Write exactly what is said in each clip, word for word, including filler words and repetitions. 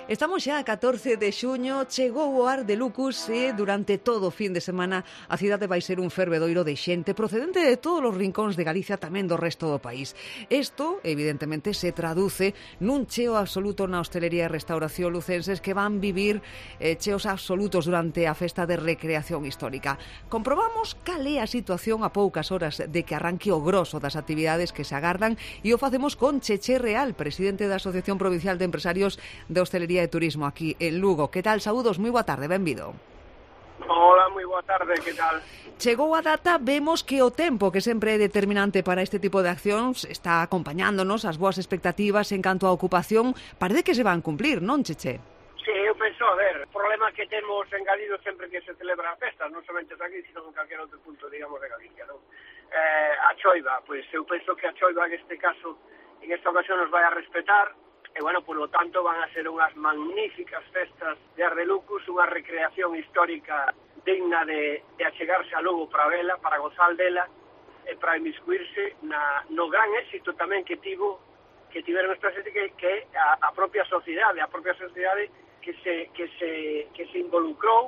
Estamos xa a catorce de xuño, chegou o Ar de Lucus e durante todo o fin de semana a cidade vai ser un fervedoiro de xente procedente de todos os rincóns de Galicia, tamén do resto do país. Isto, evidentemente, se traduce nun cheo absoluto na hostelería e restauración lucenses que van vivir eh, cheos absolutos durante a festa de recreación histórica. Comprobamos cal é a situación a poucas horas de que arranque o grosso das actividades que se agardan e o facemos con Cheche Real, presidente da Asociación Provincial de Empresarios de Hostelería de Turismo aquí en Lugo. Que tal? Saúdos, moi boa tarde, benvido. Hola, moi boa tarde, que tal? Chegou a data, vemos que o tempo, que sempre é determinante para este tipo de accións, está acompañándonos, as boas expectativas en canto á ocupación, parece que se van cumplir, non, Cheche? Sí, eu penso, a ver, o problema que temos en Galido sempre que se celebra a festa, non somente aquí, sino en calquer outro punto, digamos, de Galicia, non? Eh, a choiva, pois eu penso que a choiva, en este caso, en esta ocasión nos vai a respetar. E, bueno, por lo tanto, van a ser unhas magníficas festas de Ar de Lucus, unha recreación histórica digna de, de achegarse a Lugo para vela, para gozar dela, e para inmiscuirse na, no gran éxito tamén que tivo, que tiveron esta xente que, que a, a propia sociedade, a propia sociedade que se, que se, que se involucrou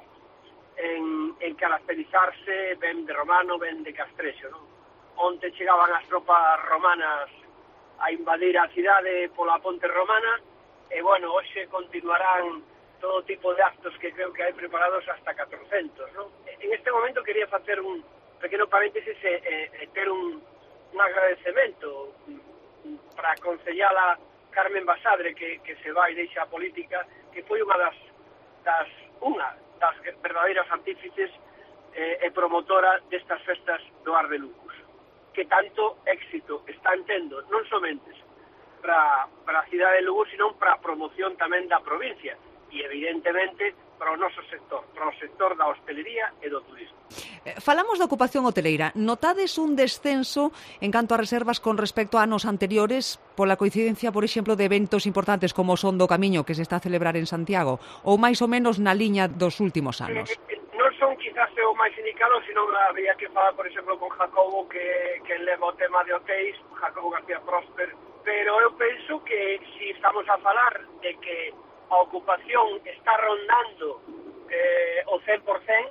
en, en caracterizarse ben de romano, ben de castrexo, non? Onte chegaban as tropas romanas a invadir a cidade pola ponte romana e, bueno, hoxe continuarán todo tipo de actos que creo que hai preparados hasta catrocentos, non? En este momento quería facer un pequeno paréntesis e, e, e ter un, un agradecemento para a concellala Carmen Basadre que, que se vai e deixa a política, que foi unha das, das unha das verdadeiras artífices e, e promotora destas festas do Ar de Lucus, que tanto éxito están tendo, non somente para, para a cidade de Lugo, sino para a promoción tamén da provincia e, evidentemente, para o noso sector, para o sector da hostelería e do turismo. Falamos da ocupación hoteleira. Notades un descenso en canto a reservas con respecto a anos anteriores pola coincidencia, por exemplo, de eventos importantes como o Son do Camiño que se está a celebrar en Santiago, ou máis ou menos na liña dos últimos anos? Eh, non son quizás o máis indicado, sino habría que falar, por exemplo, con Jacobo, que, que leva o tema de hotéis, Jacobo García Prosper, pero eu penso que si estamos a falar de que a ocupación está rondando eh, o cen por cen,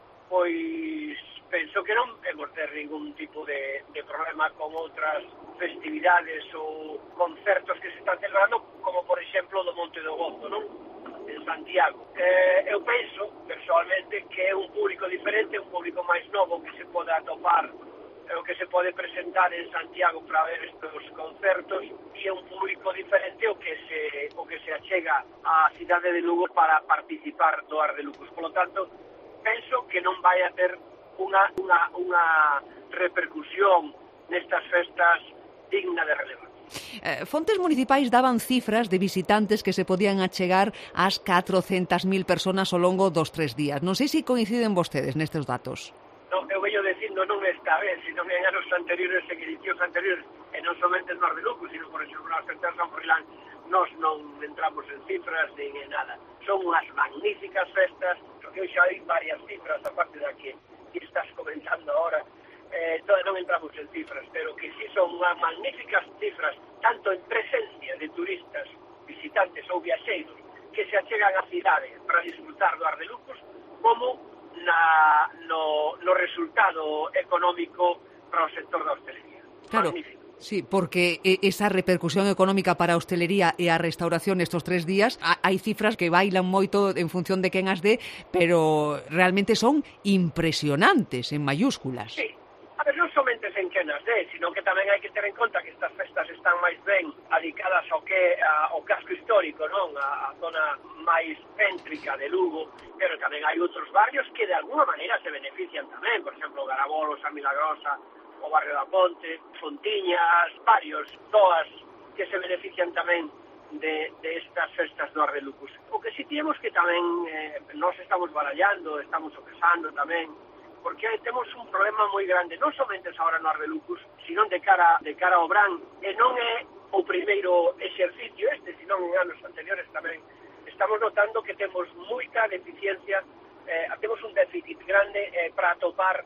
pois penso que non hemos ter ningún tipo de, de problema con outras festividades ou concertos que se están celebrando, como por exemplo do Monte do Gozo, non? En Santiago. Eh, eu penso, personalmente, que é un público diferente, un público máis novo que se pode atopar, o que se pode presentar en Santiago para ver estes concertos, e é un público diferente o que se o que se achega á cidade de Lugo para participar do Ar de Lucus. Por lo tanto, penso que non vai a ter unha, unha, unha repercusión nestas festas digna de relevancia. Eh, fontes municipais daban cifras de visitantes que se podían achegar ás catrocentas mil personas ao longo dos tres días. Non sei se coinciden vostedes nestes datos. No, eu veño dicindo non esta vez, sino en anos anteriores, en edicións anteriores, e non somente no Ar de Lucus, sino, por exemplo, na Festa de San Froilán, nós non entramos en cifras nin en nada. Son unhas magníficas festas, porque eu xa hai varias cifras, aparte da que estás comentando ahora, eh, todas non entramos en cifras, pero que si son unhas magníficas cifras, tanto en presencia de turistas, visitantes ou viaxeiros, que se achegan á cidade para disfrutar do Ar de Lucus, como na, no, no resultado económico para o sector da hostelería. Claro. Magnífico. Sí, porque esa repercusión económica para a hostelería e a restauración estes tres días, hai cifras que bailan moito en función de quen as dé, pero realmente son impresionantes, en mayúsculas. Sí. A ver, non somente en quen as dé, sino que tamén hai que ter en conta que estas festas están máis ben adicadas ao que a, ao casco histórico, non? A, a zona máis céntrica de Lugo, pero tamén hai outros barrios que de alguna maneira se benefician tamén, por exemplo, Garabolo, San Milagrosa, o barrio da Ponte, Fontiñas, varios, todas que se benefician tamén de, de estas festas do Ar de Lucus. O que si temos que tamén eh, nós estamos barallando, estamos opesando tamén, porque temos un problema moi grande, non somente agora no Ar de Lucus, sino de cara, de cara ao Brán, e non é o primeiro exercicio este, sino en anos anteriores tamén. Estamos notando que temos moita deficiencia, eh, temos un déficit grande eh, para atopar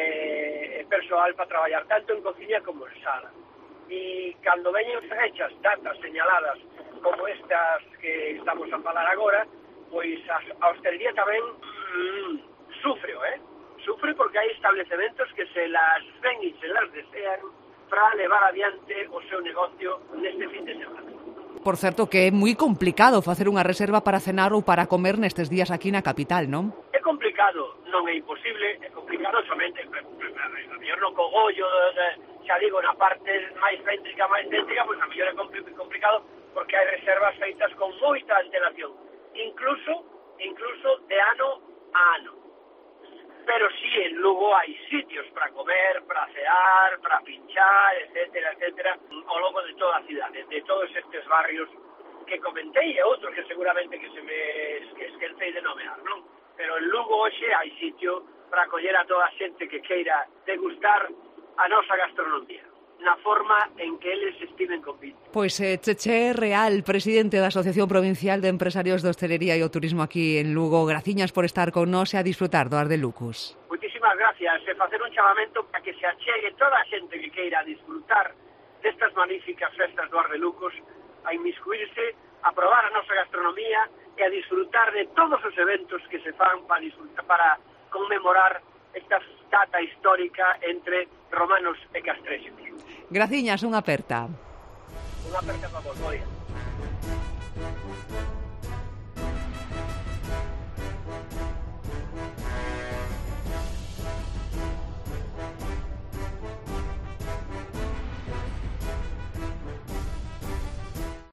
eh, persoal para traballar tanto en cociña como en sala. E cando veñen fechas, datas señaladas como estas que estamos a falar agora, pois a, a hostelería tamén mmm, sufre, eh? Sufre porque hai establecementos que se las ven e se las desean para levar adiante o seu negocio neste fin de semana. Por certo, que é moi complicado facer unha reserva para cenar ou para comer nestes días aquí na capital, non? É complicado, non é imposible, é complicado somente, a mellor no cogollo, xa digo, na parte máis céntrica, máis céntrica, pois a mellor é complicado porque hai reservas feitas con moita antelación, incluso, incluso de ano a ano. Pero sí, en Lugo hai sitios para comer, para cear, para pinchar, etcétera, etcétera, ao longo de toda a cidade, de todos estes barrios que comentei e outros que seguramente que se me que esquecei de nomear, non? Pero en Lugo hoxe hai sitio para acoller a toda a xente que queira degustar a nosa gastronomía na forma en que eles estimen convite. Pois eh, Cheche Real, presidente da Asociación Provincial de Empresarios de Hostelería e o Turismo aquí en Lugo, graciñas por estar con nós e a disfrutar do Ar de Lucus. Moitísimas gracias, e facer un chamamento para que se achegue toda a xente que queira disfrutar destas magníficas festas do Ar de Lucus, a inmiscuirse, a probar a nosa gastronomía e a disfrutar de todos os eventos que se fan para, disfrutar, para conmemorar esta data histórica entre romanos e castrexos. Graciñas, unha aperta. Unha aperta para vos, Moria.